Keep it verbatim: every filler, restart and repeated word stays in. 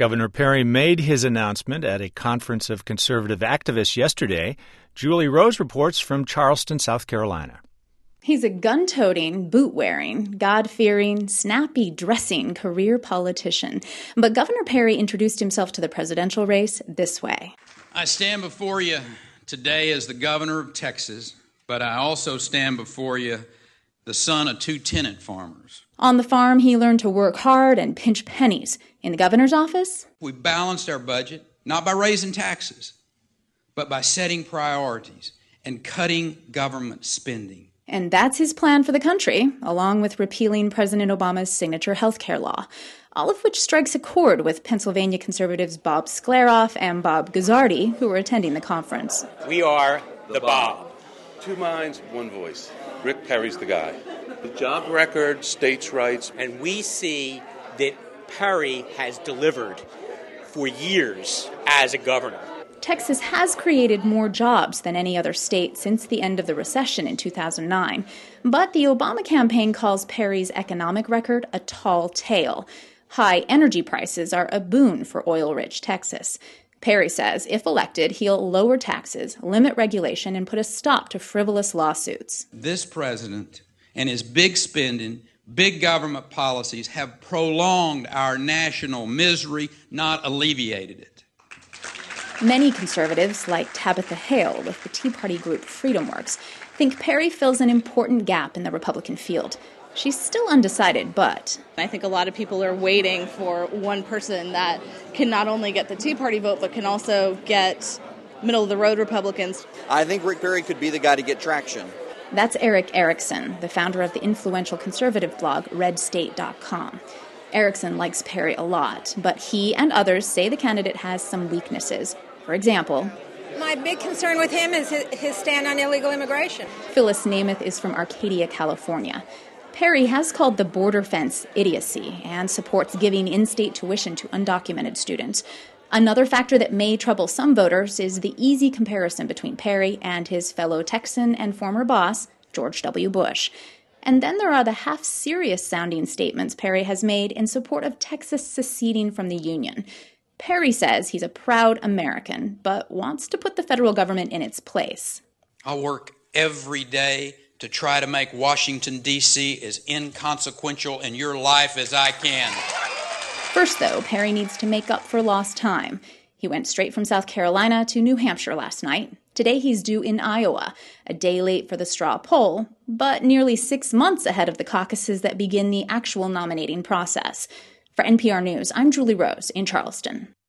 Governor Perry made his announcement at a conference of conservative activists yesterday. Julie Rose reports from Charleston, South Carolina. He's a gun-toting, boot-wearing, God-fearing, snappy-dressing career politician. But Governor Perry introduced himself to the presidential race this way. I stand before you today as the governor of Texas, but I also stand before you the son of two tenant farmers. On the farm, he learned to work hard and pinch pennies. In the governor's office, we balanced our budget, not by raising taxes, but by setting priorities and cutting government spending. And that's his plan for the country, along with repealing President Obama's signature health care law, all of which strikes a chord with Pennsylvania conservatives Bob Skleroff and Bob Guzzardi, who were attending the conference. We are the Bob. Two minds, one voice. Rick Perry's the guy. The job record, states' rights. And we see that Perry has delivered for years as a governor. Texas has created more jobs than any other state since the end of the recession in two thousand nine. But the Obama campaign calls Perry's economic record a tall tale. High energy prices are a boon for oil-rich Texas. Perry says if elected, he'll lower taxes, limit regulation, and put a stop to frivolous lawsuits. This president and his big spending, big government policies have prolonged our national misery, not alleviated it. Many conservatives, like Tabitha Hale with the Tea Party group FreedomWorks, think Perry fills an important gap in the Republican field. She's still undecided, but I think a lot of people are waiting for one person that can not only get the Tea Party vote, but can also get middle-of-the-road Republicans. I think Rick Perry could be the guy to get traction. That's Eric Erickson, the founder of the influential conservative blog red state dot com. Erickson likes Perry a lot, but he and others say the candidate has some weaknesses. For example, my big concern with him is his stand on illegal immigration. Phyllis Namath is from Arcadia, California. Perry has called the border fence idiocy and supports giving in-state tuition to undocumented students. Another factor that may trouble some voters is the easy comparison between Perry and his fellow Texan and former boss, George W. Bush. And then there are the half-serious-sounding statements Perry has made in support of Texas seceding from the Union. Perry says he's a proud American, but wants to put the federal government in its place. I work every day to try to make Washington, D C as inconsequential in your life as I can. First, though, Perry needs to make up for lost time. He went straight from South Carolina to New Hampshire last night. Today he's due in Iowa, a day late for the straw poll, but nearly six months ahead of the caucuses that begin the actual nominating process. For N P R News, I'm Julie Rose in Charleston.